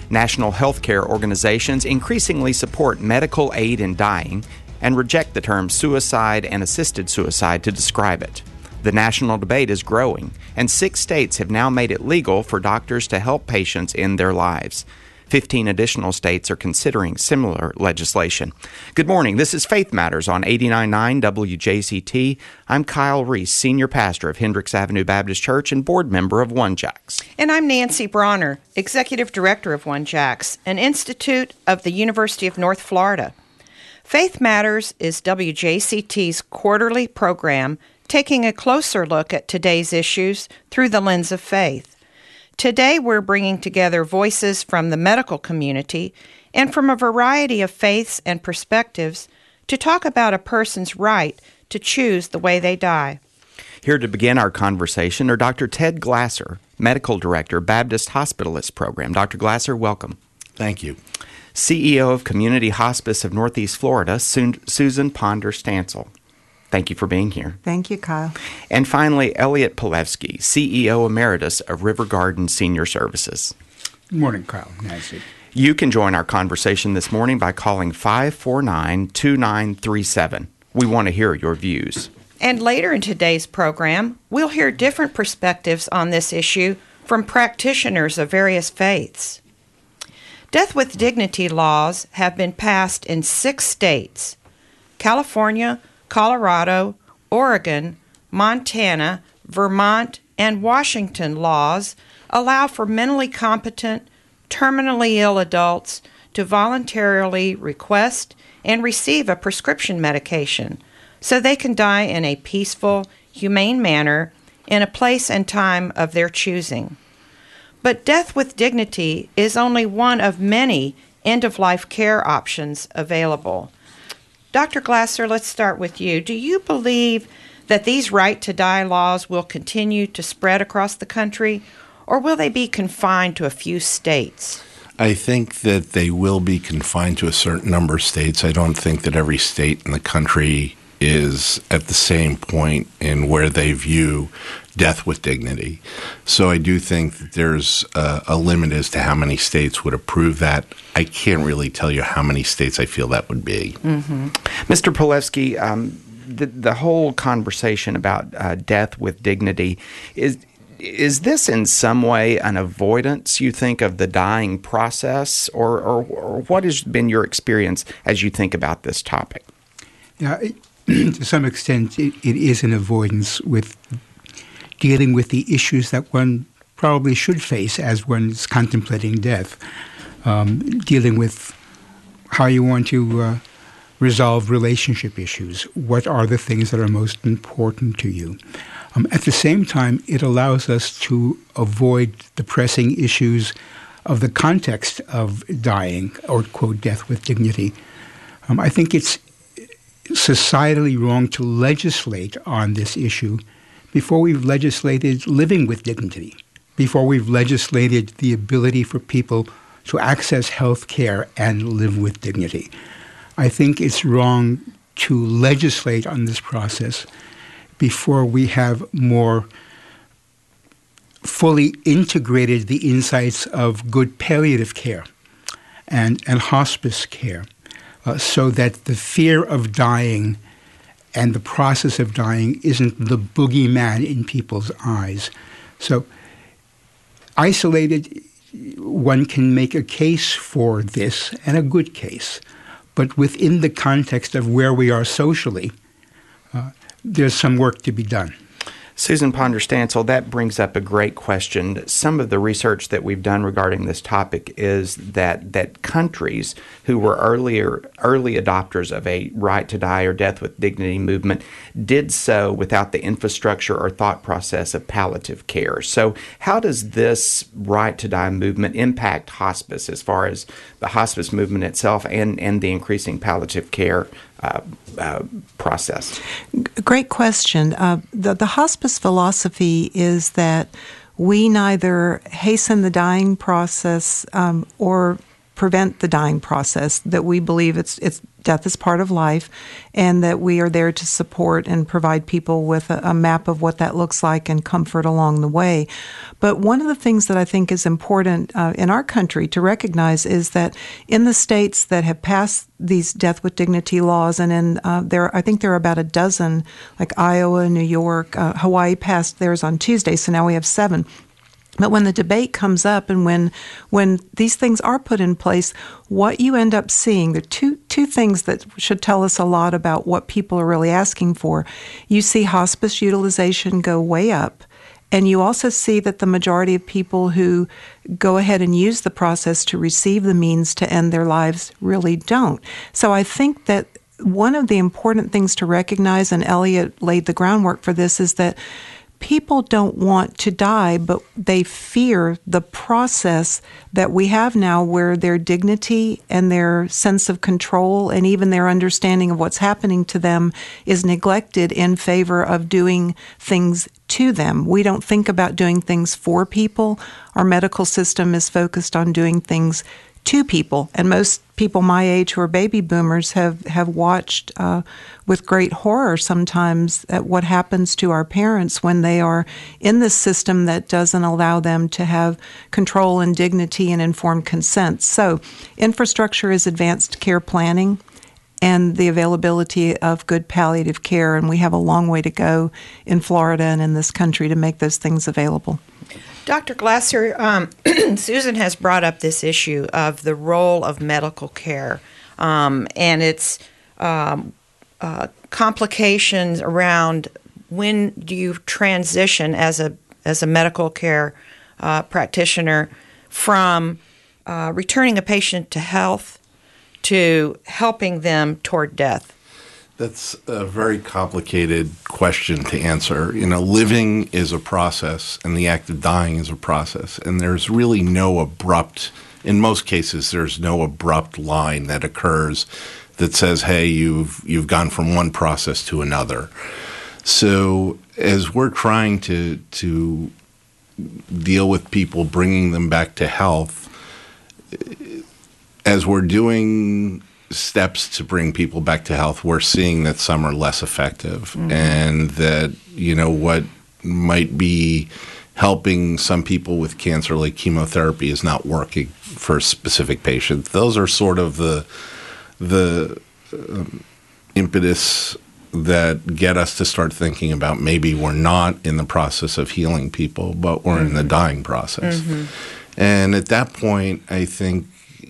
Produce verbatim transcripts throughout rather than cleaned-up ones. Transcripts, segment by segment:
National healthcare organizations increasingly support medical aid in dying and reject the term suicide and assisted suicide to describe it. The national debate is growing, and six states have now made it legal for doctors to help patients end their lives. Fifteen additional states are considering similar legislation. Good morning. This is Faith Matters on eighty-nine point nine W J C T. I'm Kyle Reese, Senior Pastor of Hendricks Avenue Baptist Church and board member of One Jacks. And I'm Nancy Bronner, Executive Director of One Jacks, an institute of the University of North Florida. Faith Matters is W J C T's quarterly program taking a closer look at today's issues through the lens of faith. Today, we're bringing together voices from the medical community and from a variety of faiths and perspectives to talk about a person's right to choose the way they die. Here to begin our conversation are Doctor Ted Glasser, Medical Director, Baptist Hospitalist Program. Doctor Glasser, welcome. Thank you. C E O of Community Hospice of Northeast Florida, Susan Ponder Stansel. Thank you for being here. Thank you, Kyle. And finally, Elliot Pilevsky, C E O Emeritus of River Garden Senior Services. Good morning, Kyle. Nancy. You can join our conversation this morning by calling five four nine, two nine three seven. We want to hear your views. And later in today's program, we'll hear different perspectives on this issue from practitioners of various faiths. Death with dignity laws have been passed in six states: California, Colorado, Oregon, Montana, Vermont, and Washington laws allow for mentally competent, terminally ill adults to voluntarily request and receive a prescription medication so they can die in a peaceful, humane manner in a place and time of their choosing. But death with dignity is only one of many end-of-life care options available. Doctor Glasser, let's start with you. Do you believe that these right-to-die laws will continue to spread across the country, or will they be confined to a few states? I think that they will be confined to a certain number of states. I don't think that every state in the country is at the same point in where they view death with dignity. So I do think that there's a, a limit as to how many states would approve that. I can't really tell you how many states I feel that would be. Mm-hmm. Mister Pilevsky, um, the, the whole conversation about uh, death with dignity, is is this in some way an avoidance, you think, of the dying process? Or, or, or what has been your experience as you think about this topic? Yeah, it, to some extent, it, it is an avoidance with dealing with the issues that one probably should face as one's contemplating death, um, dealing with how you want to uh, resolve relationship issues. What are the things that are most important to you? Um, at the same time, it allows us to avoid the pressing issues of the context of dying, or, quote, death with dignity. Um, I think it's societally wrong to legislate on this issue before we've legislated living with dignity, before we've legislated the ability for people to access health care and live with dignity. I think it's wrong to legislate on this process before we have more fully integrated the insights of good palliative care and, and hospice care, uh, so that the fear of dying and the process of dying isn't the boogeyman in people's eyes. So isolated, one can make a case for this, and a good case. But within the context of where we are socially, uh, there's some work to be done. Susan Ponder Stansel, that brings up a great question. Some of the research that we've done regarding this topic is that that countries who were earlier early adopters of a right to die or death with dignity movement did so without the infrastructure or thought process of palliative care. So how does this right to die movement impact hospice as far as the hospice movement itself and, and the increasing palliative care Uh, uh, process? Great question. Uh, the, the hospice philosophy is that we neither hasten the dying process um, or prevent the dying process, that we believe it's it's death is part of life, and that we are there to support and provide people with a, a map of what that looks like and comfort along the way. But one of the things that I think is important uh, in our country to recognize is that in the states that have passed these death with dignity laws, and in uh, there, I think there are about a dozen, like Iowa, New York, uh, Hawaii passed theirs on Tuesday, so now we have seven. But when the debate comes up and when when these things are put in place, what you end up seeing, there are two, two things that should tell us a lot about what people are really asking for. You see hospice utilization go way up, and you also see that the majority of people who go ahead and use the process to receive the means to end their lives really don't. So I think that one of the important things to recognize, and Elliot laid the groundwork for this, is that people don't want to die, but they fear the process that we have now where their dignity and their sense of control and even their understanding of what's happening to them is neglected in favor of doing things to them. We don't think about doing things for people. Our medical system is focused on doing things to people. And most people my age who are baby boomers have, have watched uh, with great horror sometimes at what happens to our parents when they are in this system that doesn't allow them to have control and dignity and informed consent. So infrastructure is advanced care planning and the availability of good palliative care, and we have a long way to go in Florida and in this country to make those things available. Doctor Glasser, um, Susan has brought up this issue of the role of medical care um, and its um, uh, complications around when do you transition as a as a medical care uh, practitioner from uh, returning a patient to health to helping them toward death. That's a very complicated question to answer. You know, living is a process, and the act of dying is a process. And there's really no abrupt, in most cases, there's no abrupt line that occurs that says, hey, you've you've gone from one process to another. So as we're trying to to deal with people, bringing them back to health, as we're doing steps to bring people back to health, we're seeing that some are less effective, mm-hmm. and that, you know, what might be helping some people with cancer, like chemotherapy, is not working for specific patients. Those are sort of the the um, impetus that get us to start thinking about maybe we're not in the process of healing people, but we're mm-hmm. in the dying process. Mm-hmm. And at that point, I think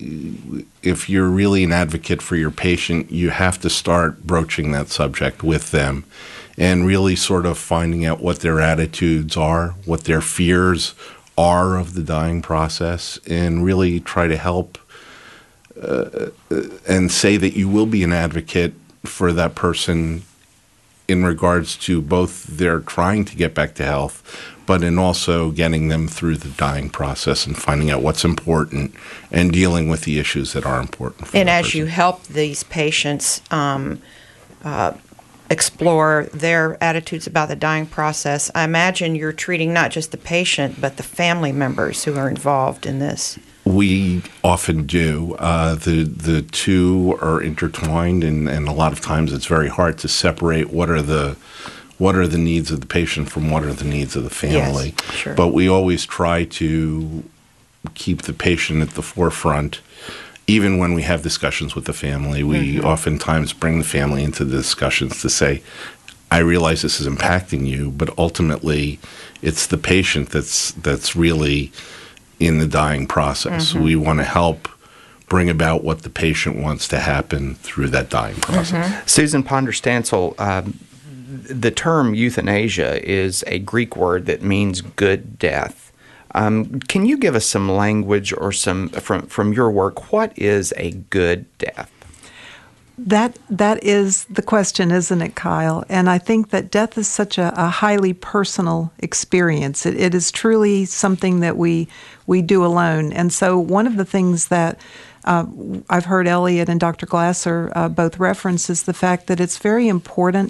if you're really an advocate for your patient, you have to start broaching that subject with them and really sort of finding out what their attitudes are, what their fears are of the dying process, and really try to help uh, and say that you will be an advocate for that person in regards to both their trying to get back to health, but in also getting them through the dying process and finding out what's important and dealing with the issues that are important for And that as person. you help these patients um, uh, explore their attitudes about the dying process, I imagine you're treating not just the patient, but the family members who are involved in this. We often do. Uh, the the two are intertwined, and, and a lot of times it's very hard to separate what are the what are the needs of the patient from what are the needs of the family. Yes, sure. But we always try to keep the patient at the forefront. Even when we have discussions with the family, we mm-hmm. oftentimes bring the family into the discussions to say, I realize this is impacting you, but ultimately it's the patient that's that's really in the dying process. Mm-hmm. We want to help bring about what the patient wants to happen through that dying process. Mm-hmm. Susan Ponder-Stansel, um, the term euthanasia is a Greek word that means good death. Um, can you give us some language or some from from your work? What is a good death? That that is the question, isn't it, Kyle? And I think that death is such a, a highly personal experience. It, it is truly something that we we do alone. And so one of the things that uh, I've heard Elliot and Doctor Glasser uh, both reference is the fact that it's very important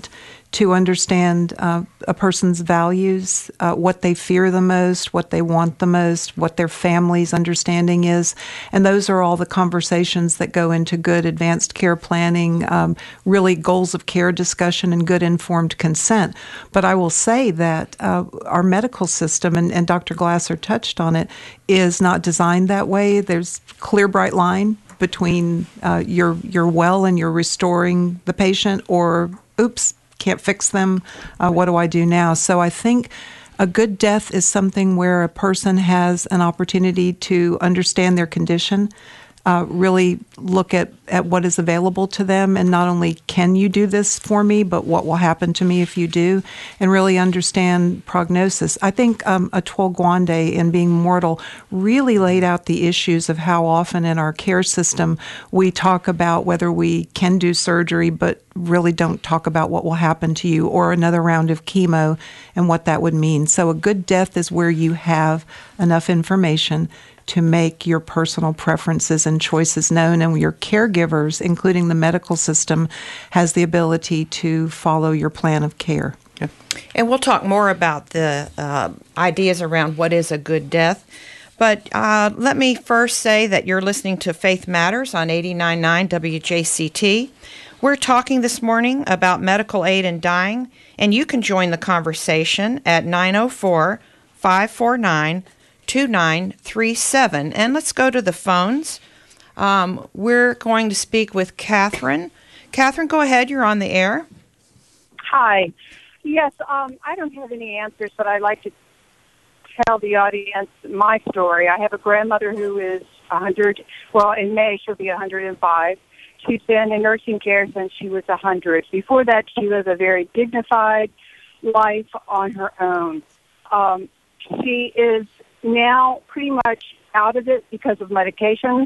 to understand uh, a person's values, uh, what they fear the most, what they want the most, what their family's understanding is. And those are all the conversations that go into good advanced care planning, um, really goals of care discussion, and good informed consent. But I will say that uh, our medical system, and, and Doctor Glasser touched on it, is not designed that way. There's clear, bright line between uh, you're, you're well and you're restoring the patient, or oops, can't fix them, uh, what do I do now? So I think a good death is something where a person has an opportunity to understand their condition, uh, really look at, at what is available to them, and not only can you do this for me, but what will happen to me if you do, and really understand prognosis. I think um, Atul Gawande in Being Mortal really laid out the issues of how often in our care system we talk about whether we can do surgery, but really don't talk about what will happen to you, or another round of chemo and what that would mean. So a good death is where you have enough information to make your personal preferences and choices known, and your caregivers, including the medical system, has the ability to follow your plan of care. Yeah. And we'll talk more about the uh, ideas around what is a good death. But uh, let me first say that you're listening to Faith Matters on eighty-nine point nine W J C T. We're talking this morning about medical aid in dying, and you can join the conversation at nine oh four, five four nine, two nine three seven. And let's go to the phones. Um, we're going to speak with Catherine. Catherine, go ahead. You're on the air. Hi. Yes, um, I don't have any answers, but I'd like to tell the audience my story. I have a grandmother who is one hundred. Well, in May, she'll be one hundred five. She's been in nursing care since she was one hundred. Before that, she lived a very dignified life on her own. Um, she is now pretty much out of it because of medications.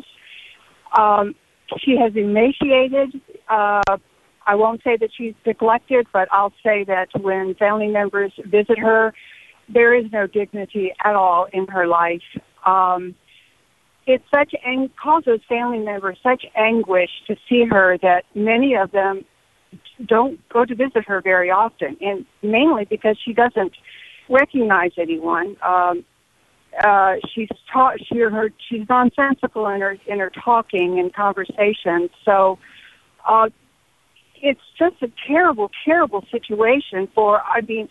Um, she has emaciated. Uh, I won't say that she's neglected, but I'll say that when family members visit her, there is no dignity at all in her life. Um, it such ang- causes family members such anguish to see her that many of them don't go to visit her very often, and mainly because she doesn't recognize anyone. Um, Uh, she's taught. She her she's nonsensical in her in her talking and conversation. So uh, it's just a terrible, terrible situation for. I mean,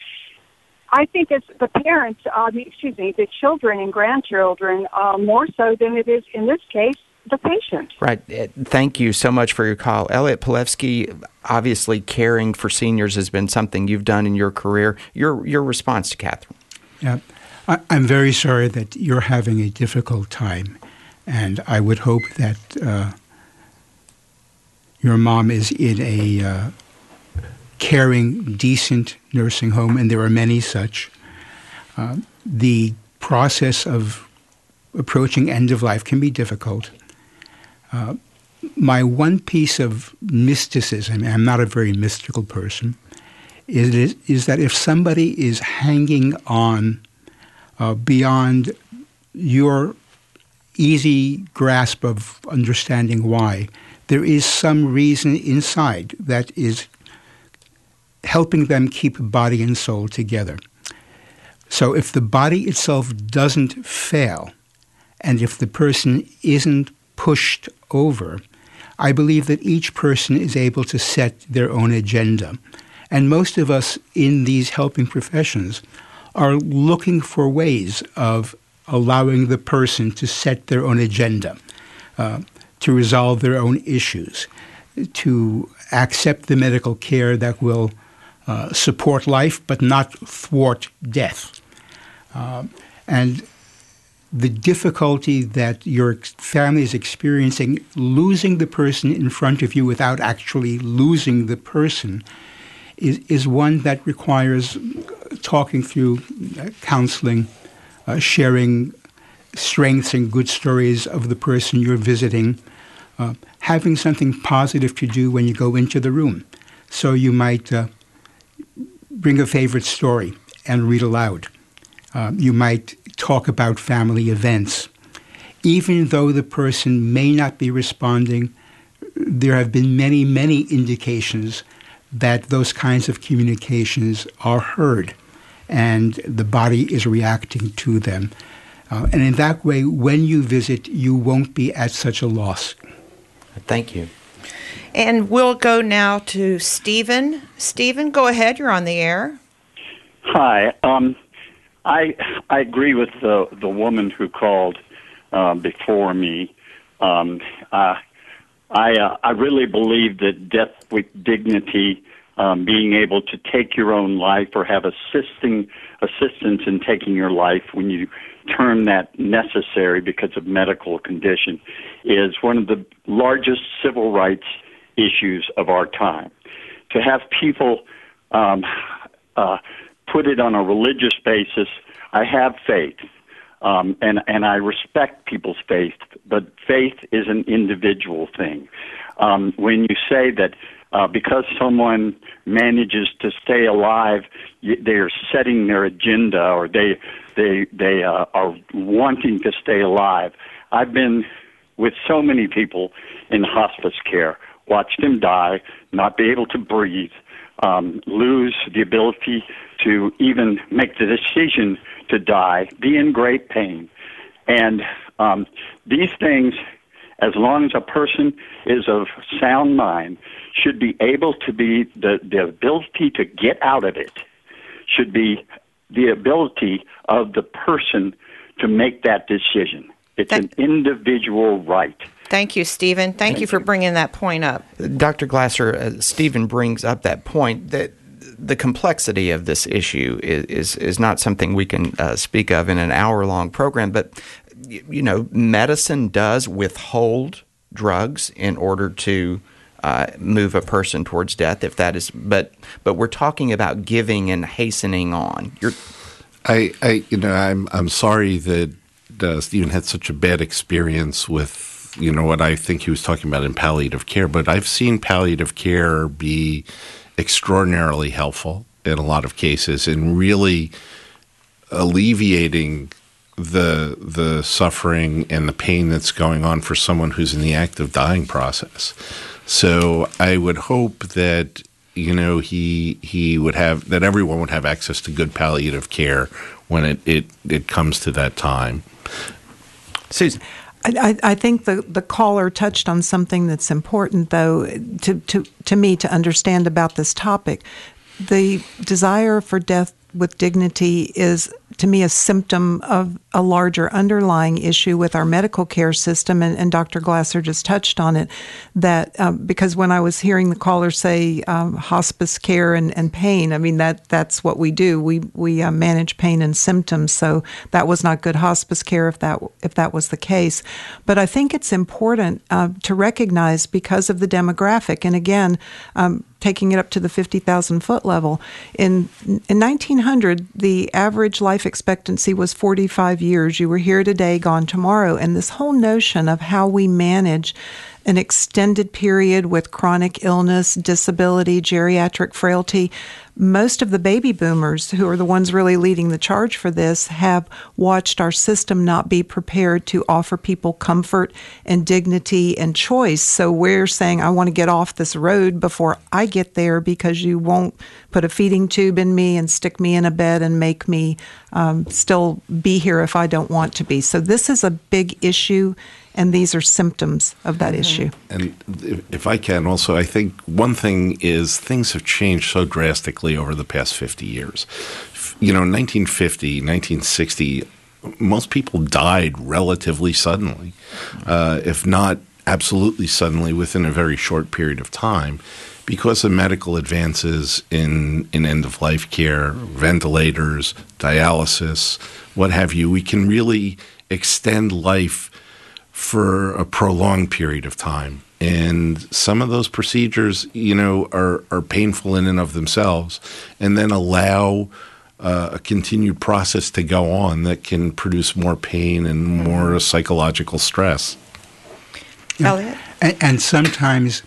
I think it's the parents. Uh, excuse me, the children and grandchildren uh, more so than it is in this case the patient. Right. Thank you so much for your call, Elliot Pilevsky. Obviously, caring for seniors has been something you've done in your career. Your your response to Catherine? Yeah. I'm very sorry that you're having a difficult time, and I would hope that uh, your mom is in a uh, caring, decent nursing home, and there are many such. Uh, the process of approaching end of life can be difficult. Uh, my one piece of mysticism, and I'm not a very mystical person, is, is that if somebody is hanging on Uh, beyond your easy grasp of understanding why, there is some reason inside that is helping them keep body and soul together. So if the body itself doesn't fail, and if the person isn't pushed over, I believe that each person is able to set their own agenda. And most of us in these helping professions are looking for ways of allowing the person to set their own agenda, uh, to resolve their own issues, to accept the medical care that will uh, support life but not thwart death. Uh, and the difficulty that your family is experiencing, losing the person in front of you without actually losing the person, is, is one that requires talking through, uh, counseling, uh, sharing strengths and good stories of the person you're visiting, uh, having something positive to do when you go into the room. So you might uh, bring a favorite story and read aloud. Uh, you might talk about family events. Even though the person may not be responding, there have been many, many indications that those kinds of communications are heard and the body is reacting to them. Uh, and in that way, when you visit, you won't be at such a loss. Thank you. And we'll go now to Stephen. Stephen, go ahead. You're on the air. Hi. Um, I I agree with the the woman who called uh, before me. Um, uh, I uh, I really believe that death with dignity, um, being able to take your own life or have assisting assistance in taking your life when you term that necessary because of medical condition, is one of the largest civil rights issues of our time. To have people um, uh, put it on a religious basis, I have faith, um, and, and I respect people's faith, but faith is an individual thing. Um, when you say that uh, because someone manages to stay alive, they're setting their agenda, or they they they uh, are wanting to stay alive. I've been with so many people in hospice care, watched them die, not be able to breathe, um, lose the ability to even make the decision to die, be in great pain. And um, these things, as long as a person is of sound mind, should be able to be, the, the ability to get out of it should be the ability of the person to make that decision. It's that- an individual right. Thank you, Stephen. Thank, Thank you for bringing that point up. Doctor Glasser, uh, Stephen brings up that point that the complexity of this issue is is, is not something we can uh, speak of in an hour-long program, but, you know, medicine does withhold drugs in order to uh, move a person towards death, if that is, but but we're talking about giving and hastening on. You're, I, I, you know, I'm I'm sorry that uh, Stephen had such a bad experience with, you know, what I think he was talking about in palliative care, but I've seen palliative care be extraordinarily helpful in a lot of cases in really alleviating the the suffering and the pain that's going on for someone who's in the active dying process. So I would hope that, you know, he he would have, that everyone would have access to good palliative care when it, it, it comes to that time. Susan. I, I think the, the caller touched on something that's important, though, to, to, to me to understand about this topic. The desire for death with dignity is, to me, a symptom of a larger underlying issue with our medical care system, and, and Doctor Glasser just touched on it, that um, because when I was hearing the caller say um, hospice care and, and pain, I mean, that that's what we do. We we uh, manage pain and symptoms, so that was not good hospice care if that if that was the case. But I think it's important uh, to recognize, because of the demographic, and again, um, taking it up to the fifty thousand foot level, in in nineteen hundred, the average life expectancy was forty-five years. You were here today, gone tomorrow. And this whole notion of how we manage an extended period with chronic illness, disability, geriatric frailty, most of the baby boomers, who are the ones really leading the charge for this, have watched our system not be prepared to offer people comfort and dignity and choice. So we're saying, I want to get off this road before I get there, because you won't put a feeding tube in me and stick me in a bed and make me um, still be here if I don't want to be. So this is a big issue, and these are symptoms of that mm-hmm. issue. And if I can also, I think one thing is things have changed so drastically over the past fifty years. You know, nineteen fifty, nineteen sixty, most people died relatively suddenly, uh, if not absolutely suddenly, within a very short period of time, because of medical advances in, in end-of-life care, ventilators, dialysis, what have you. We can really extend life for a prolonged period of time. And some of those procedures, you know, are, are painful in and of themselves, and then allow uh, a continued process to go on that can produce more pain and more psychological stress. Yeah. Elliot? And, and sometimes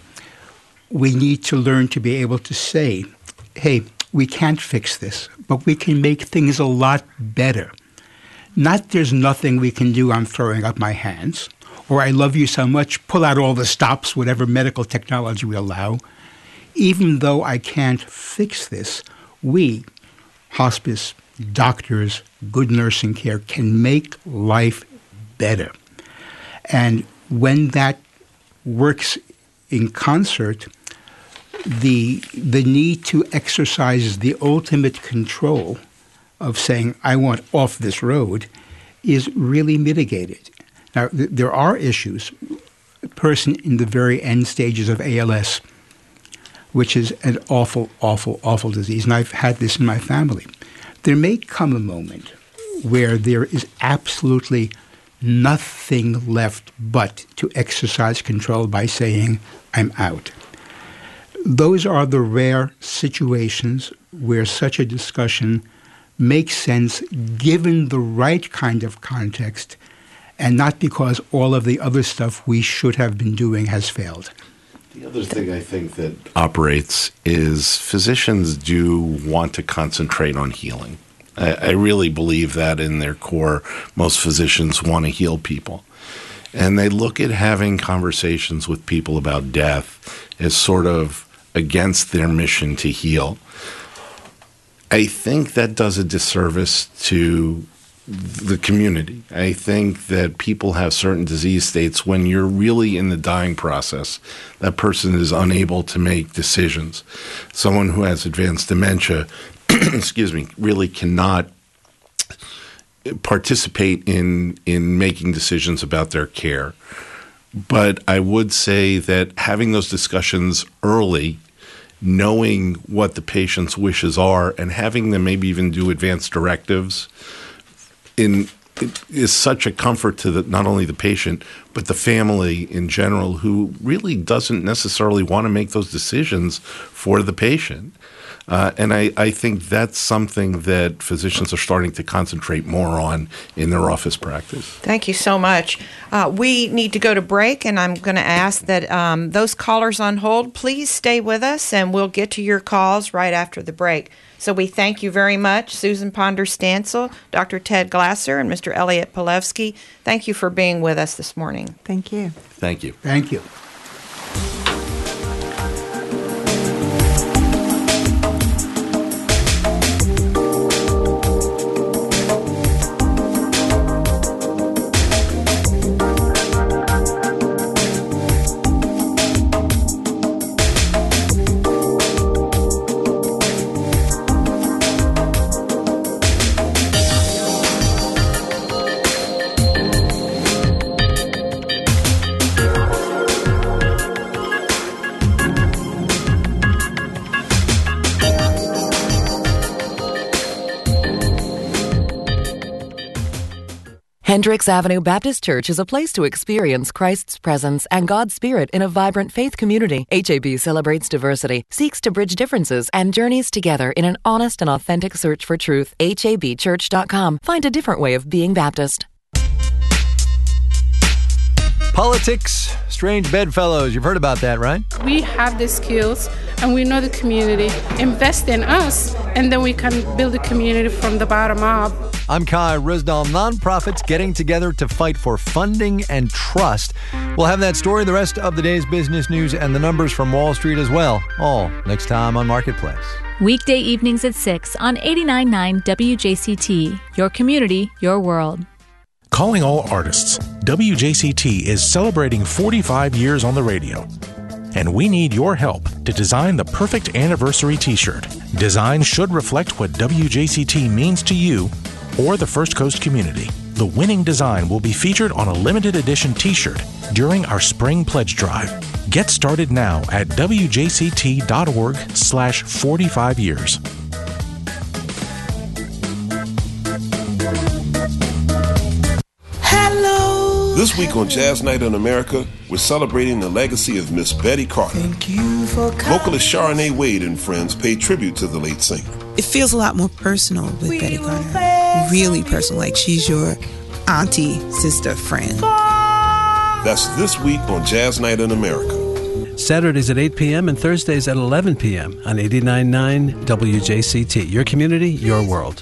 we need to learn to be able to say, hey, we can't fix this, but we can make things a lot better. Not there's nothing we can do, I'm throwing up my hands, or I love you so much, pull out all the stops, whatever medical technology we allow. even though I can't fix this, we, hospice, doctors, good nursing care, can make life better. And when that works in concert, the the need to exercise the ultimate control of saying, I want off this road, is really mitigated. Now, th- there are issues. A person in the very end stages of A L S, which is an awful, awful, awful disease, and I've had this in my family. There may come a moment where there is absolutely nothing left but to exercise control by saying, I'm out. Those are the rare situations where such a discussion makes sense given the right kind of context and not because all of the other stuff we should have been doing has failed. The other thing I think that operates is physicians do want to concentrate on healing. I, I really believe that in their core, most physicians want to heal people. And they look at having conversations with people about death as sort of against their mission to heal. I think that does a disservice to the community. I think that people have certain disease states when you're really in the dying process, that person is unable to make decisions. Someone who has advanced dementia, excuse me, really cannot participate in in making decisions about their care. But I would say that having those discussions early, knowing what the patient's wishes are, and having them maybe even do advanced directives in it is such a comfort to the, not only the patient, but the family in general, who really doesn't necessarily want to make those decisions for the patient. Uh, and I, I think that's something that physicians are starting to concentrate more on in their office practice. Thank you so much. Uh, we need to go to break, and I'm going to ask that um, those callers on hold, please stay with us, and we'll get to your calls right after the break. So we thank you very much, Susan Ponder-Stansel, Doctor Ted Glasser, and Mister Elliot Pilevsky. Thank you for being with us this morning. Thank you. Thank you. Thank you. Hendricks Avenue Baptist Church is a place to experience Christ's presence and God's Spirit in a vibrant faith community. H A B celebrates diversity, seeks to bridge differences, and journeys together in an honest and authentic search for truth. H A B church dot com. Find a different way of being Baptist. Politics, strange bedfellows. You've heard about that, right? We have the skills and we know the community. Invest in us, and then we can build a community from the bottom up. I'm Kai Rizdal. Nonprofits getting together to fight for funding and trust. We'll have that story, the rest of the day's business news, and the numbers from Wall Street as well. All next time on Marketplace. Weekday evenings at six on eighty-nine point nine W J C T. Your community, your world. Calling all artists, W J C T is celebrating forty-five years on the radio. And we need your help to design the perfect anniversary t-shirt. Design should reflect what W J C T means to you or the First Coast community. The winning design will be featured on a limited edition t-shirt during our spring pledge drive. Get started now at W J C T dot org slash forty-five years. This week on Jazz Night in America, we're celebrating the legacy of Miss Betty Carter. Thank you for Vocalist Sharonay Wade and friends pay tribute to the late singer. It feels a lot more personal with we Betty Carter. Really personal, like she's your auntie, sister, friend. That's this week on Jazz Night in America. Saturdays at eight p.m. and Thursdays at eleven p.m. on eighty-nine point nine W J C T. Your community, your world.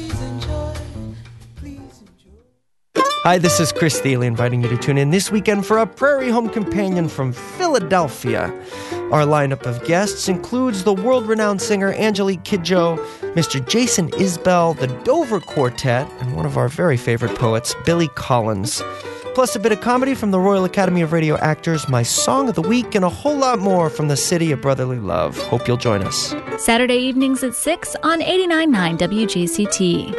Hi, this is Chris Thiele inviting you to tune in this weekend for a Prairie Home Companion from Philadelphia. Our lineup of guests includes the world-renowned singer Angelique Kidjo, Mister Jason Isbell, the Dover Quartet, and one of our very favorite poets, Billy Collins. Plus a bit of comedy from the Royal Academy of Radio Actors, my Song of the Week, and a whole lot more from the City of Brotherly Love. Hope you'll join us. Saturday evenings at six on eighty-nine point nine W J C T.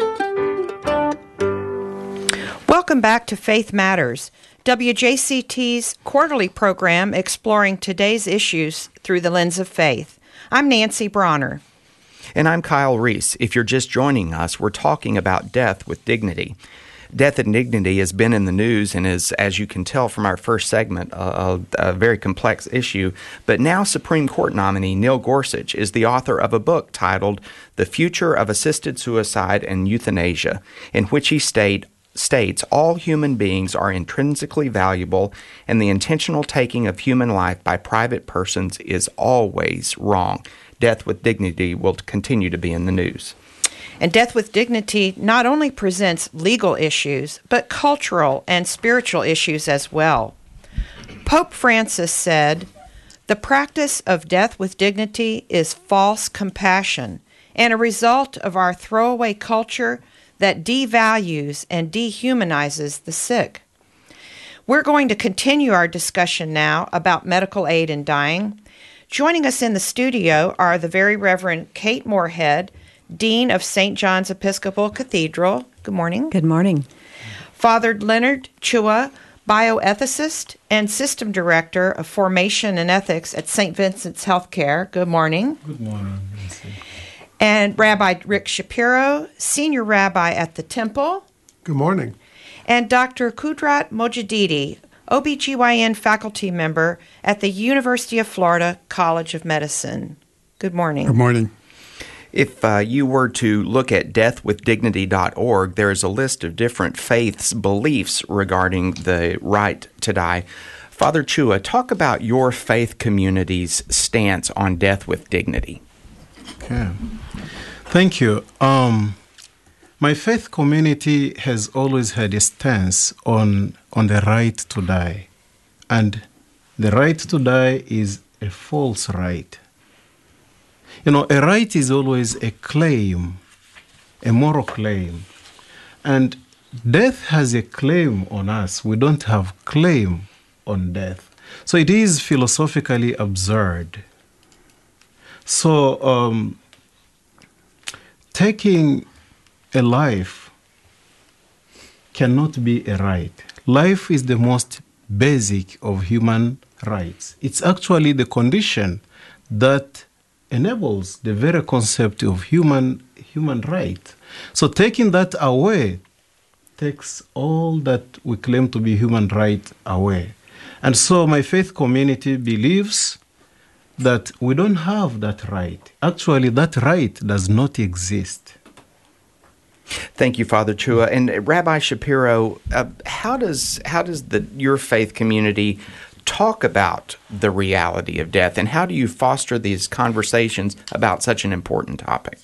Welcome back to Faith Matters, W J C T's quarterly program exploring today's issues through the lens of faith. I'm Nancy Bronner. And I'm Kyle Reese. If you're just joining us, we're talking about death with dignity. Death and dignity has been in the news and is, as you can tell from our first segment, a, a, a very complex issue. But now Supreme Court nominee Neil Gorsuch is the author of a book titled The Future of Assisted Suicide and Euthanasia, in which he state, states all human beings are intrinsically valuable and the intentional taking of human life by private persons is always wrong. Death with dignity will continue to be in the news. And Death with Dignity not only presents legal issues, but cultural and spiritual issues as well. Pope Francis said, "The practice of death with dignity is false compassion and a result of our throwaway culture that devalues and dehumanizes the sick." We're going to continue our discussion now about medical aid in dying. Joining us in the studio are the Very Reverend Kate Moorhead, Dean of Saint John's Episcopal Cathedral. Good morning. Good morning. Father Leonard Chua, bioethicist and System Director of Formation and Ethics at Saint Vincent's Healthcare. Good morning. Good morning. Nancy. And Rabbi Rick Shapiro, Senior Rabbi at the Temple. Good morning. And Doctor Kudrat Mojadidi, O B G Y N faculty member at the University of Florida College of Medicine. Good morning. Good morning. If uh, you were to look at death with dignity dot org, there is a list of different faiths' beliefs regarding the right to die. Father Chua, talk about your faith community's stance on death with dignity. Okay. Thank you. Um, my faith community has always had a stance on, on the right to die. And the right to die is a false right. You know, a right is always a claim, a moral claim. And death has a claim on us. We don't have claim on death. So it is philosophically absurd. So um, taking a life cannot be a right. Life is the most basic of human rights. It's actually the condition that enables the very concept of human human right. So taking that away takes all that we claim to be human right away. And so my faith community believes that we don't have that right. Actually, that right does not exist. Thank you, Father Chua. And Rabbi Shapiro, uh, how does how does the your faith community talk about the reality of death, and how do you foster these conversations about such an important topic?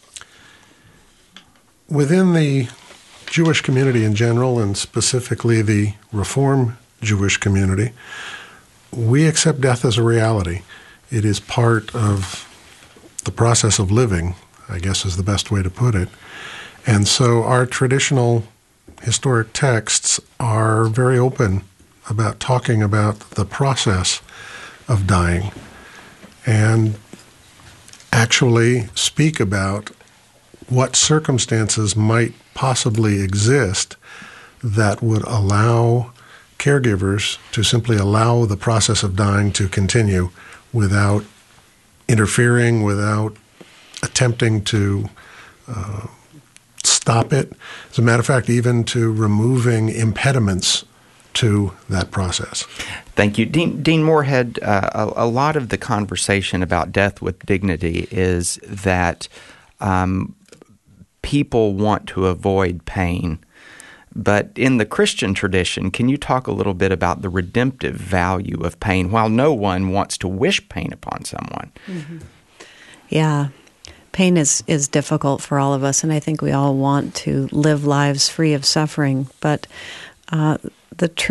Within the Jewish community in general, and specifically the Reform Jewish community, we accept death as a reality. It is part of the process of living, I guess is the best way to put it. And so our traditional historic texts are very open about talking about the process of dying and actually speak about what circumstances might possibly exist that would allow caregivers to simply allow the process of dying to continue without interfering, without attempting to uh, stop it. As a matter of fact, even to removing impediments to that process. Thank you. Dean, Dean Moorhead, uh, a, a lot of the conversation about death with dignity is that um, people want to avoid pain. But in the Christian tradition, can you talk a little bit about the redemptive value of pain, while no one wants to wish pain upon someone? Mm-hmm. Yeah. Pain is, is difficult for all of us, and I think we all want to live lives free of suffering. But uh, the truth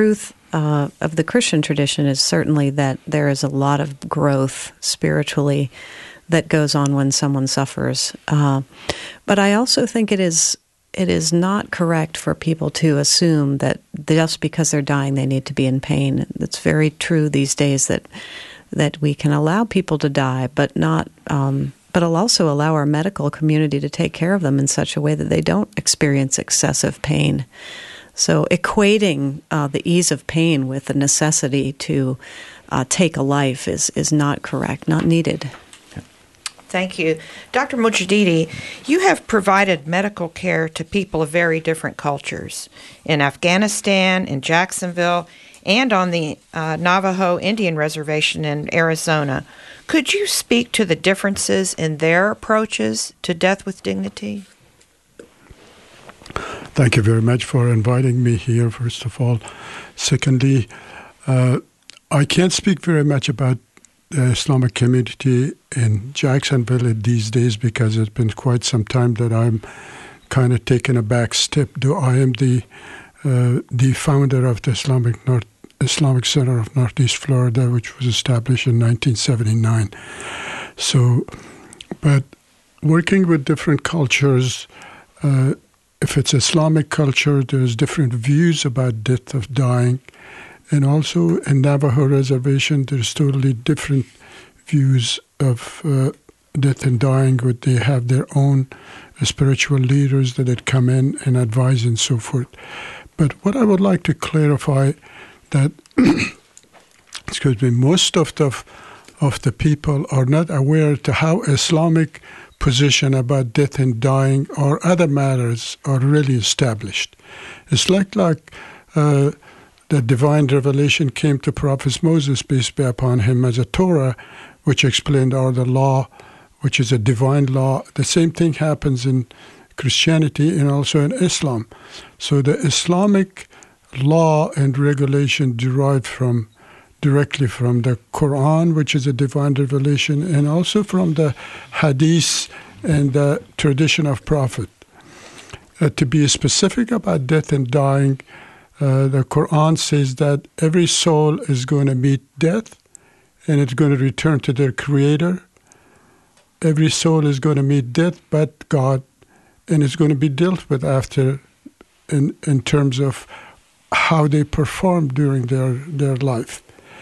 uh, of the Christian tradition is certainly that there is a lot of growth spiritually that goes on when someone suffers. Uh, but I also think it is it is not correct for people to assume that just because they're dying, they need to be in pain. It's very true these days that that we can allow people to die, but not. Um, but it'll also allow our medical community to take care of them in such a way that they don't experience excessive pain. So equating uh, the ease of pain with the necessity to uh, take a life is, is not correct, not needed. Thank you. Doctor Mujadidi, you have provided medical care to people of very different cultures in Afghanistan, in Jacksonville, and on the uh, Navajo Indian Reservation in Arizona. Could you speak to the differences in their approaches to death with dignity? Thank you very much for inviting me here, first of all. Secondly, uh, I can't speak very much about the Islamic community in Jacksonville these days because it's been quite some time that I'm kind of taking a back step, though I am the uh, the founder of the Islamic North Islamic Center of Northeast Florida, which was established in nineteen seventy-nine. So, but working with different cultures, uh, if it's Islamic culture, there's different views about death of dying. And also in Navajo Reservation, there's totally different views of uh, death and dying, where they have their own uh, spiritual leaders that had come in and advise and so forth. But what I would like to clarify that, excuse me, most of the, of the people are not aware to how Islamic position about death and dying or other matters are really established. It's like like uh, the divine revelation came to Prophet Moses, peace be upon him, as a Torah, which explained all the law, which is a divine law. The same thing happens in Christianity and also in Islam. So the Islamic law and regulation derived from directly from the Quran, which is a divine revelation, and also from the Hadith and the tradition of Prophet. Uh, to be specific about death and dying, uh, the Quran says that every soul is going to meet death and it's going to return to their Creator. Every soul is going to meet death but God, and it's going to be dealt with after in, in terms of how they perform during their, their life.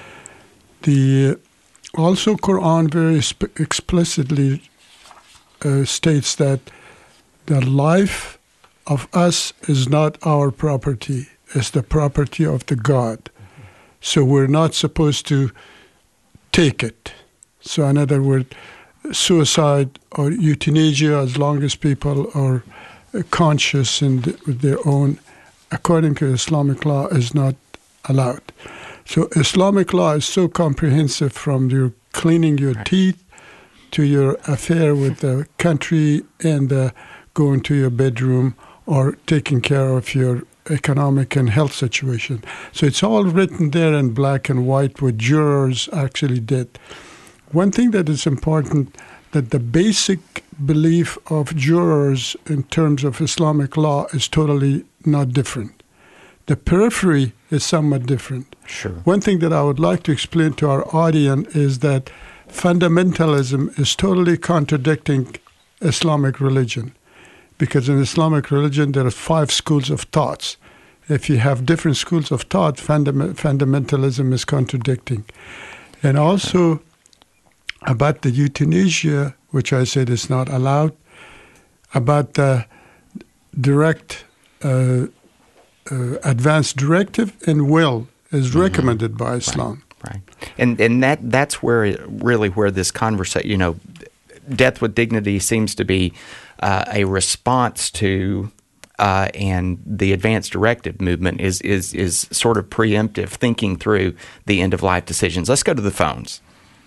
The also Quran very sp- explicitly uh, states that the life of us is not our property, it's the property of the God. So we're not supposed to take it. So in other words, suicide or euthanasia, as long as people are conscious in the, with their own, according to Islamic law, is not allowed. So Islamic law is so comprehensive, from your cleaning your teeth to your affair with the country and uh, going to your bedroom or taking care of your economic and health situation. So it's all written there in black and white what jurors actually did. One thing that is important, that the basic belief of jurors in terms of Islamic law is totally not different. The periphery is somewhat different. Sure. One thing that I would like to explain to our audience is that fundamentalism is totally contradicting Islamic religion, because in Islamic religion there are five schools of thoughts. If you have different schools of thought, fundam- fundamentalism is contradicting. And also about the euthanasia, which I said is not allowed, about the direct uh, Uh, advanced directive and will is recommended mm-hmm. by Islam. Right, right. And and that that's where it, really where this conversation, you know, death with dignity seems to be uh, a response to, uh, and the advanced directive movement is is is sort of preemptive, thinking through the end of life decisions. Let's go to the phones.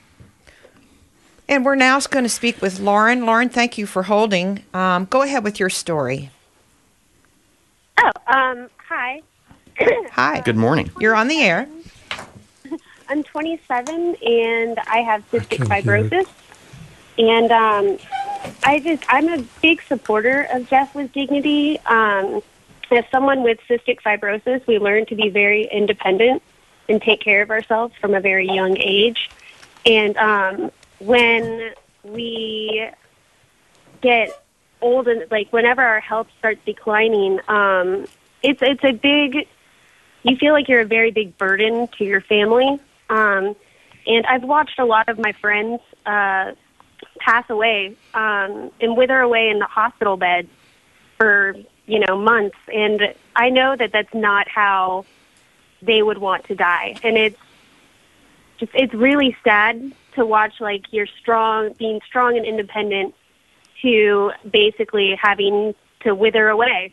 And we're now going to speak with Lauren. Lauren, thank you for holding. Um, go ahead with your story. Oh, um, hi. Hi. Good morning. You're on the air. I'm twenty-seven, and I have cystic fibrosis. And um, I just, I'm a big supporter of death with dignity. Um, as someone with cystic fibrosis, we learn to be very independent and take care of ourselves from a very young age. And um, when we get old and like whenever our health starts declining, um, it's it's a big. You feel like you're a very big burden to your family. Um, and I've watched a lot of my friends uh, pass away um, and wither away in the hospital bed for, you know, months. And I know that that's not how they would want to die. And it's just, it's really sad to watch, like, you're strong, being strong and independent to basically having to wither away.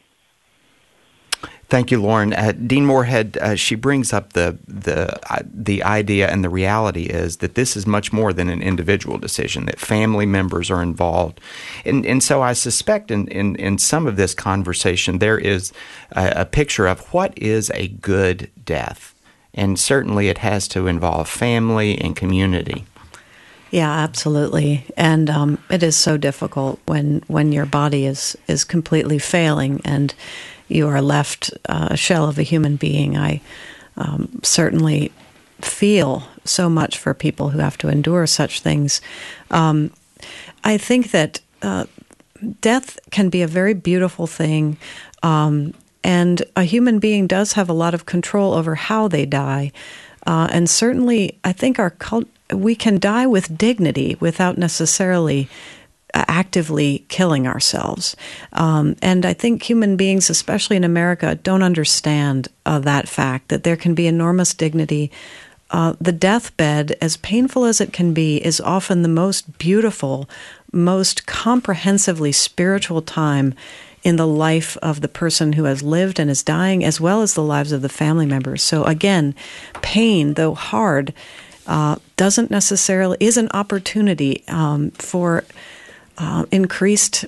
Thank you, Lauren. Uh, Dean Moorhead, uh, she brings up the the uh, the idea, and the reality is that this is much more than an individual decision, that family members are involved. And and so I suspect in, in, in some of this conversation there is a, a picture of what is a good death. And certainly it has to involve family and community. Yeah, absolutely. And um, it is so difficult when, when your body is, is completely failing and you are left uh, a shell of a human being. I um, certainly feel so much for people who have to endure such things. Um, I think that uh, death can be a very beautiful thing, um, and a human being does have a lot of control over how they die. Uh, and certainly, I think our cult- we can die with dignity without necessarily actively killing ourselves. Um, and I think human beings, especially in America, don't understand uh, that fact, that there can be enormous dignity. Uh, the deathbed, as painful as it can be, is often the most beautiful, most comprehensively spiritual time in the life of the person who has lived and is dying, as well as the lives of the family members. So again, pain, though hard, uh, doesn't necessarily, is an opportunity um, for Uh, increased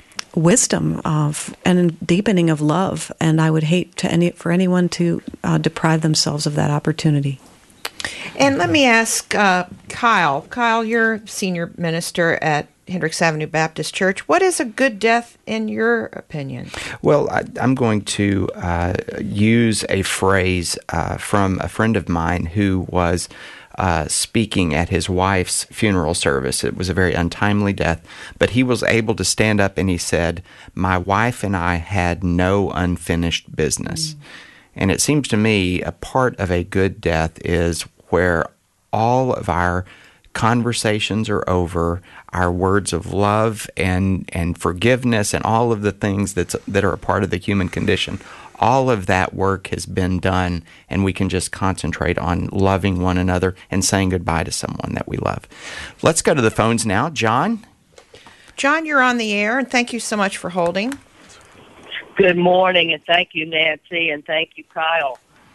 wisdom of, and deepening of love, and I would hate to any for anyone to uh, deprive themselves of that opportunity. And let me ask uh, Kyle. Kyle, you're senior minister at Hendricks Avenue Baptist Church. What is a good death in your opinion? Well, I, I'm going to uh, use a phrase uh, from a friend of mine who was Uh, speaking at his wife's funeral service. It was a very untimely death, but he was able to stand up and he said, "My wife and I had no unfinished business." Mm. And it seems to me a part of a good death is where all of our conversations are over, our words of love and, and forgiveness and all of the things that's, that are a part of the human condition. All of that work has been done, and we can just concentrate on loving one another and saying goodbye to someone that we love. Let's go to the phones now. John? John, you're on the air, and thank you so much for holding. Good morning, and thank you, Nancy, and thank you, Kyle.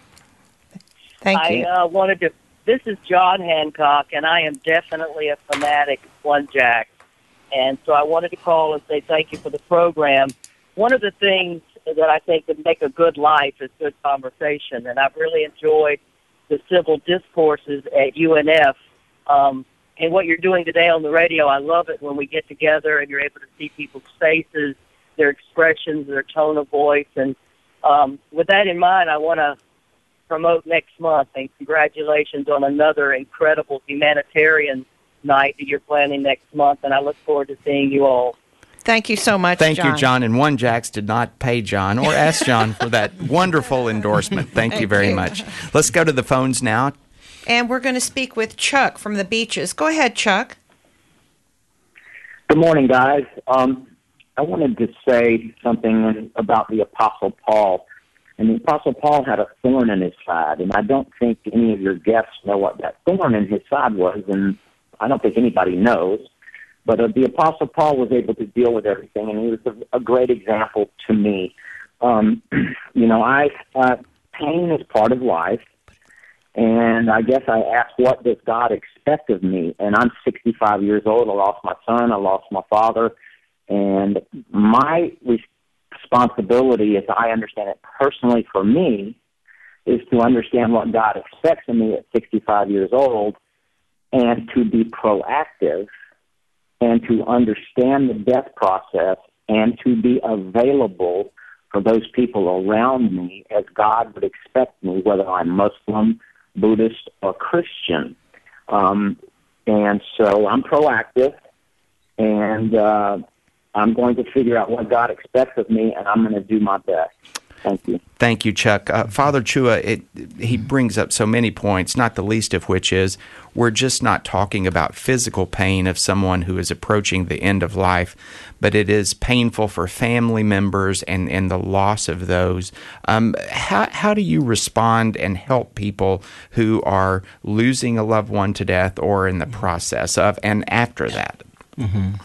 Thank I, you. I uh, wanted to, this is John Hancock, and I am definitely a fanatic of One Jack. And so I wanted to call and say thank you for the program. One of the things that I think would make a good life is good conversation. And I've really enjoyed the civil discourses at U N F. Um, and what you're doing today on the radio, I love it when we get together and you're able to see people's faces, their expressions, their tone of voice. And um, with that in mind, I want to promote next month. And congratulations on another incredible humanitarian night that you're planning next month. And I look forward to seeing you all. Thank you so much, Thank John. you, John. And One Jacks did not pay John or ask John for that wonderful endorsement. Thank, Thank you very you. much. Let's go to the phones now. And we're going to speak with Chuck from the Beaches. Go ahead, Chuck. Good morning, guys. Um, I wanted to say something about the Apostle Paul. And the Apostle Paul had a thorn in his side, and I don't think any of your guests know what that thorn in his side was, and I don't think anybody knows. But uh, the Apostle Paul was able to deal with everything, and he was a, a great example to me. Um, you know, I uh, pain is part of life, and I guess I asked, what does God expect of me? And I'm sixty-five years old. I lost my son. I lost my father. And my responsibility, as I understand it personally for me, is to understand what God expects of me at sixty-five years old and to be proactive and to understand the death process and to be available for those people around me as God would expect me, whether I'm Muslim, Buddhist, or Christian. Um, and so I'm proactive, and uh, I'm going to figure out what God expects of me, and I'm going to do my best. Thank you. Thank you, Chuck. Uh, Father Chua, it, he brings up so many points, not the least of which is we're just not talking about physical pain of someone who is approaching the end of life, but it is painful for family members and, and the loss of those. Um, how, how do you respond and help people who are losing a loved one to death or in the process of and after that? Mm-hmm.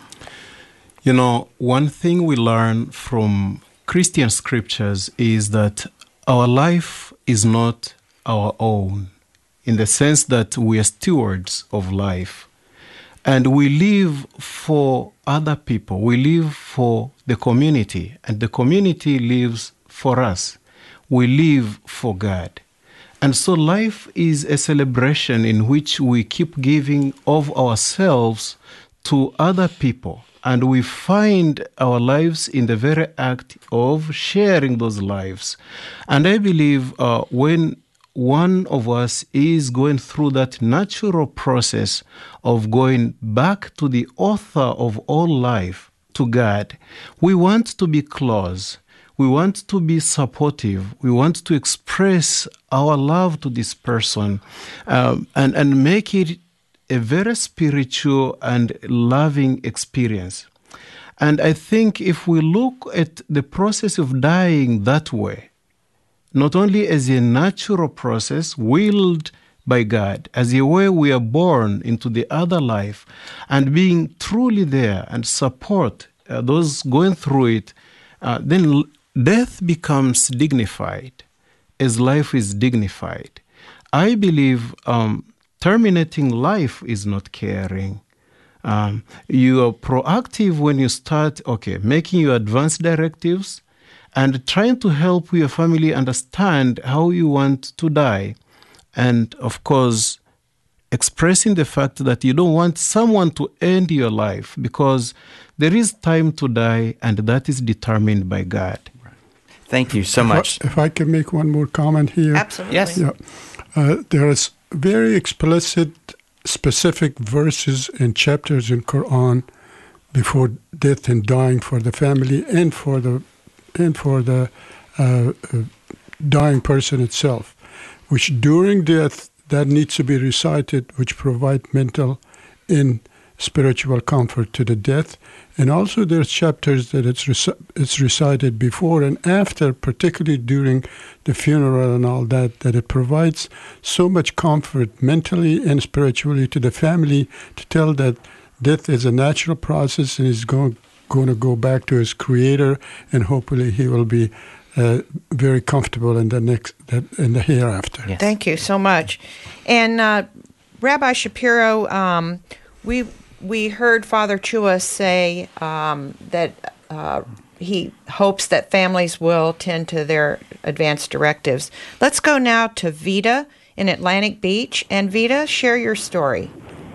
You know, one thing we learn from Christian scriptures is that our life is not our own, in the sense that we are stewards of life. And we live for other people. We live for the community, and the community lives for us. We live for God. And so life is a celebration in which we keep giving of ourselves to other people. And we find our lives in the very act of sharing those lives. And I believe uh, when one of us is going through that natural process of going back to the author of all life, to God, we want to be close. We want to be supportive. We want to express our love to this person um, and, and make it a very spiritual and loving experience. And I think if we look at the process of dying that way, not only as a natural process willed by God, as a way we are born into the other life, and being truly there and support uh, those going through it, uh, then death becomes dignified as life is dignified. I believe um, terminating life is not caring. Um, you are proactive when you start, okay, making your advance directives and trying to help your family understand how you want to die. And, of course, expressing the fact that you don't want someone to end your life because there is time to die, and that is determined by God. Thank you so if much. I, if I can make one more comment here. Absolutely. Yes. Yeah. Uh, there is very explicit, specific verses and chapters in Quran before death and dying for the family and for the and for the uh, uh, dying person itself, which during death that needs to be recited, which provide mental and spiritual comfort to the death. And also there's chapters that it's rec- it's recited before and after, particularly during the funeral and all that, that it provides so much comfort mentally and spiritually to the family to tell that death is a natural process and is going, going to go back to his creator, and hopefully he will be uh, very comfortable in the next in the hereafter. Yes. Thank you so much. And uh, Rabbi Shapiro, um, we we heard Father Chua say um, that uh, he hopes that families will tend to their advance directives. Let's go now to Vita in Atlantic Beach. And Vita, share your story.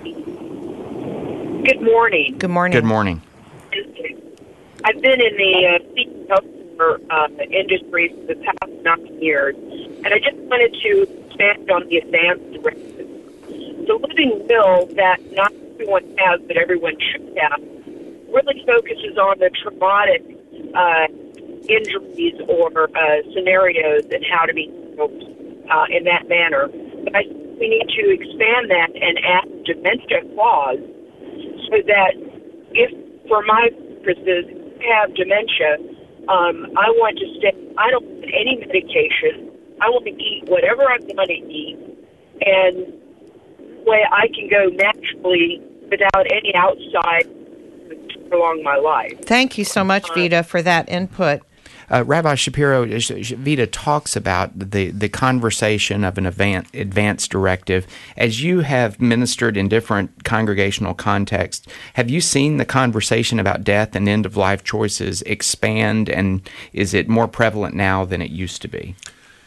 Good morning. Good morning. Good morning. I've been in the uh, healthcare uh, industry for the past nine years, and I just wanted to expand on the advance directive. The living will that not everyone has, but everyone should have, really focuses on the traumatic uh, injuries or uh, scenarios and how to be handled uh, in that manner. But I think we need to expand that and add a dementia clause so that if, for my purposes, I have dementia, um, I want to stay, I don't want any medication. I want to eat whatever I want to eat, and way I can go naturally without any outside to prolong my life. Thank you so much, Vita, for that input. Uh, Rabbi Shapiro, Vita talks about the, the conversation of an advance, advance directive. As you have ministered in different congregational contexts, have you seen the conversation about death and end-of-life choices expand, and is it more prevalent now than it used to be?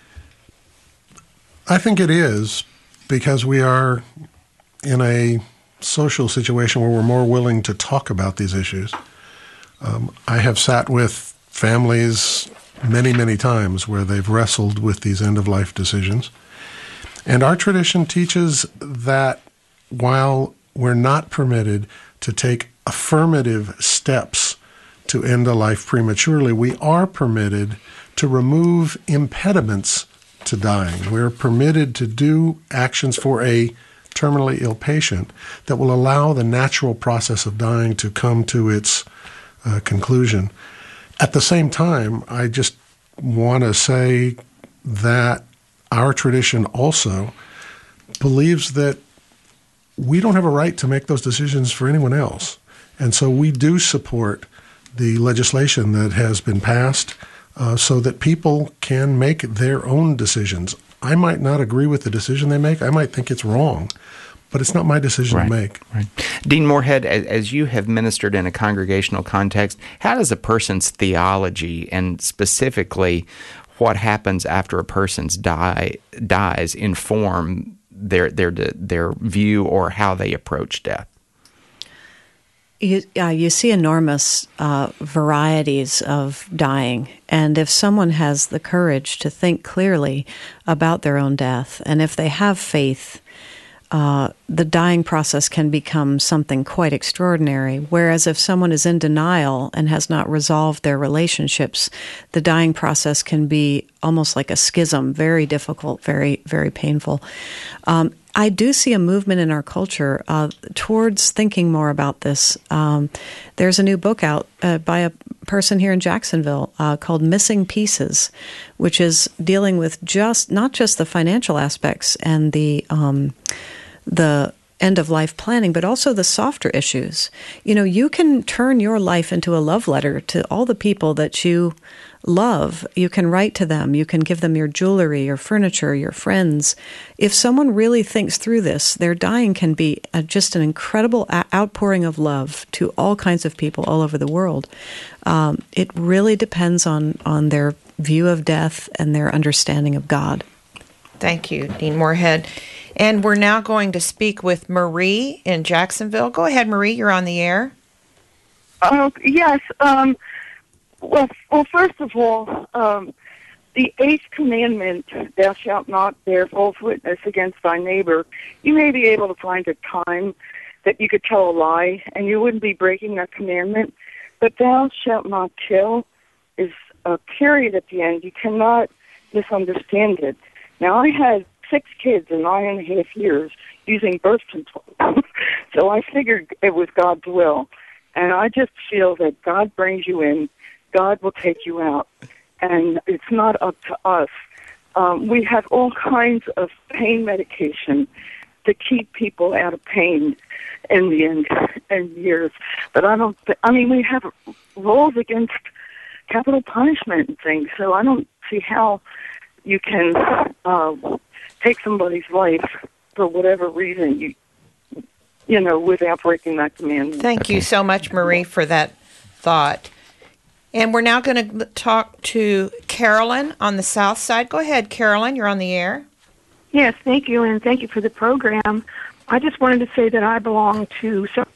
I think it is, because we are in a social situation where we're more willing to talk about these issues. Um, I have sat with families many, many times where they've wrestled with these end-of-life decisions. And our tradition teaches that while we're not permitted to take affirmative steps to end a life prematurely, we are permitted to remove impediments to dying. We're permitted to do actions for a terminally ill patient that will allow the natural process of dying to come to its uh, conclusion. At the same time, I just want to say that our tradition also believes that we don't have a right to make those decisions for anyone else. And so we do support the legislation that has been passed uh, so that people can make their own decisions. I might not agree with the decision they make. I might think it's wrong, but it's not my decision right, to make. Right. Dean Moorhead, as, as you have ministered in a congregational context, how does a person's theology and specifically what happens after a person's die dies inform their their their view or how they approach death? You, uh, you see enormous uh, varieties of dying, and if someone has the courage to think clearly about their own death, and if they have faith, uh, the dying process can become something quite extraordinary. Whereas if someone is in denial and has not resolved their relationships, the dying process can be almost like a schism, very difficult, very, very painful. Um, I do see a movement in our culture uh, towards thinking more about this. Um, there's a new book out uh, by a person here in Jacksonville uh, called Missing Pieces, which is dealing with just not just the financial aspects and the um, the end-of-life planning, but also the softer issues. You know, you can turn your life into a love letter to all the people that you love. You can write to them. You can give them your jewelry, your furniture, your friends. If someone really thinks through this, their dying can be a, just an incredible a- outpouring of love to all kinds of people all over the world. Um, it really depends on, on their view of death and their understanding of God. Thank you, Dean Moorhead. And we're now going to speak with Marie in Jacksonville. Go ahead, Marie. You're on the air. Uh, yes. Um, well, well, first of all, um, the eighth commandment, thou shalt not bear false witness against thy neighbor, you may be able to find a time that you could tell a lie and you wouldn't be breaking that commandment. But thou shalt not kill is a period at the end. You cannot misunderstand it. Now, I had six kids in nine and a half years using birth control. So I figured it was God's will. And I just feel that God brings you in, God will take you out. And it's not up to us. Um, we have all kinds of pain medication to keep people out of pain in the end and years. But I don't, th- I mean, we have laws against capital punishment and things, so I don't see how you can uh, take somebody's life for whatever reason, you you know, without breaking that commandment. Thank okay. you so much, Marie, for that thought. And we're now going to talk to Carolyn on the south side. Go ahead, Carolyn. You're on the air. Yes, thank you, and thank you for the program. I just wanted to say that I belong to some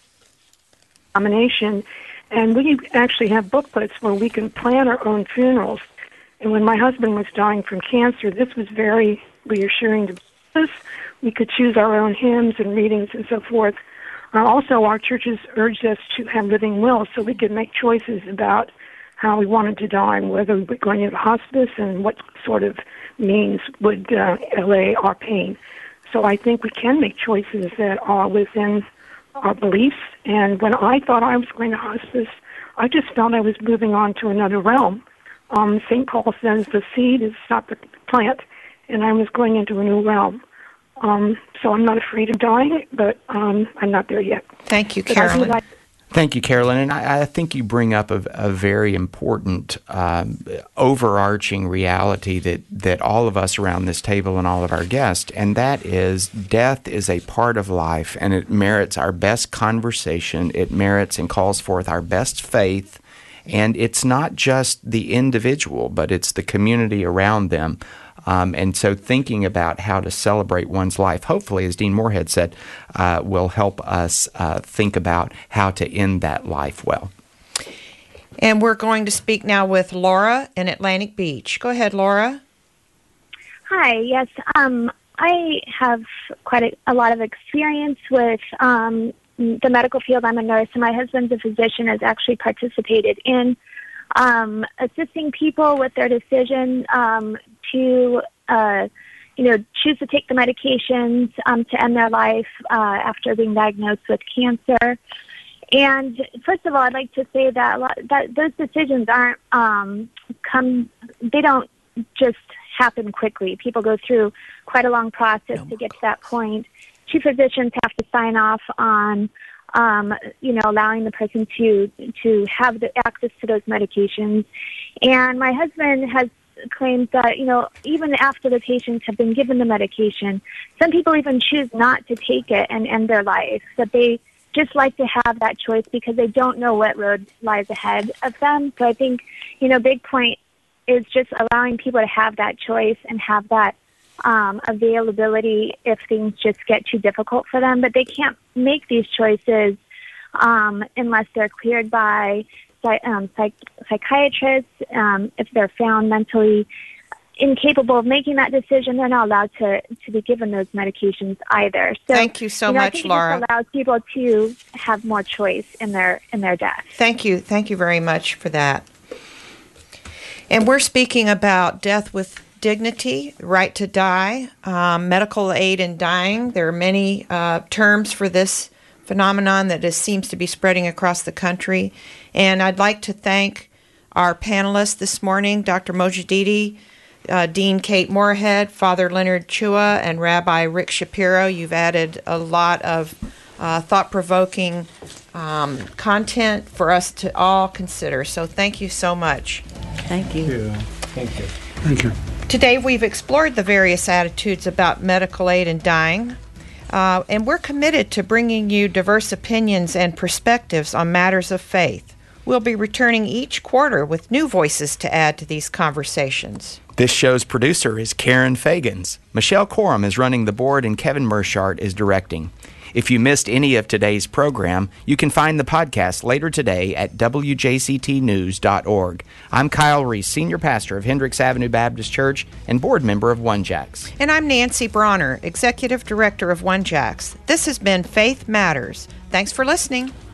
denomination, and we actually have booklets where we can plan our own funerals. And when my husband was dying from cancer, this was very reassuring to us. We could choose our own hymns and readings and so forth. Uh, also, our churches urged us to have living wills so we could make choices about how we wanted to die and whether we were going into hospice and what sort of means would uh, allay our pain. So I think we can make choices that are within our beliefs. And when I thought I was going to hospice, I just felt I was moving on to another realm. Um, Saint Paul says the seed is not the plant, and I was going into a new realm. Um, so I'm not afraid of dying, but um, I'm not there yet. Thank you, But Carolyn. like- Thank you, Carolyn. And I, I think you bring up a, a very important um, overarching reality that, that all of us around this table and all of our guests, and that is death is a part of life, and it merits our best conversation. It merits and calls forth our best faith. And it's not just the individual, but it's the community around them. Um, and so thinking about how to celebrate one's life, hopefully, as Dean Moorhead said, uh, will help us uh, think about how to end that life well. And we're going to speak now with Laura in Atlantic Beach. Go ahead, Laura. Hi, yes. Um, I have quite a, a lot of experience with um, the medical field. I'm a nurse, and my husband's a physician, has actually participated in um, assisting people with their decision um, to, uh, you know, choose to take the medications um, to end their life uh, after being diagnosed with cancer. And first of all, I'd like to say that a lot, that those decisions aren't um, come. They don't just happen quickly. People go through quite a long process no. to get to that point. Two physicians have to sign off on, um, you know, allowing the person to to have the access to those medications. And my husband has claimed that, you know, even after the patients have been given the medication, some people even choose not to take it and end their life. That they just like to have that choice because they don't know what road lies ahead of them. So I think, you know, big point is just allowing people to have that choice and have that um, availability if things just get too difficult for them. But they can't make these choices um, unless they're cleared by um, psych- psychiatrists. Um, if they're found mentally incapable of making that decision, they're not allowed to, to be given those medications either. So, Thank you so you know, much, I think Laura. It just allows people to have more choice in their in their death. Thank you. Thank you very much for that. And we're speaking about death with dignity, right to die, um, medical aid in dying. There are many uh, terms for this phenomenon that is, seems to be spreading across the country. And I'd like to thank our panelists this morning, Doctor Mojadidi, Uh, Dean Kate Moorhead, Father Leonard Chua, and Rabbi Rick Shapiro. You've added a lot of uh, thought-provoking um, content for us to all consider. So thank you so much. Thank you. Yeah. Thank you. Thank you. Today we've explored the various attitudes about medical aid in dying, uh, and we're committed to bringing you diverse opinions and perspectives on matters of faith. We'll be returning each quarter with new voices to add to these conversations. This show's producer is Karen Fagans. Michelle Coram is running the board, and Kevin Mershart is directing. If you missed any of today's program, you can find the podcast later today at w j c t news dot org. I'm Kyle Reese, Senior Pastor of Hendricks Avenue Baptist Church and board member of One Jacks. And I'm Nancy Bronner, Executive Director of One Jacks. This has been Faith Matters. Thanks for listening.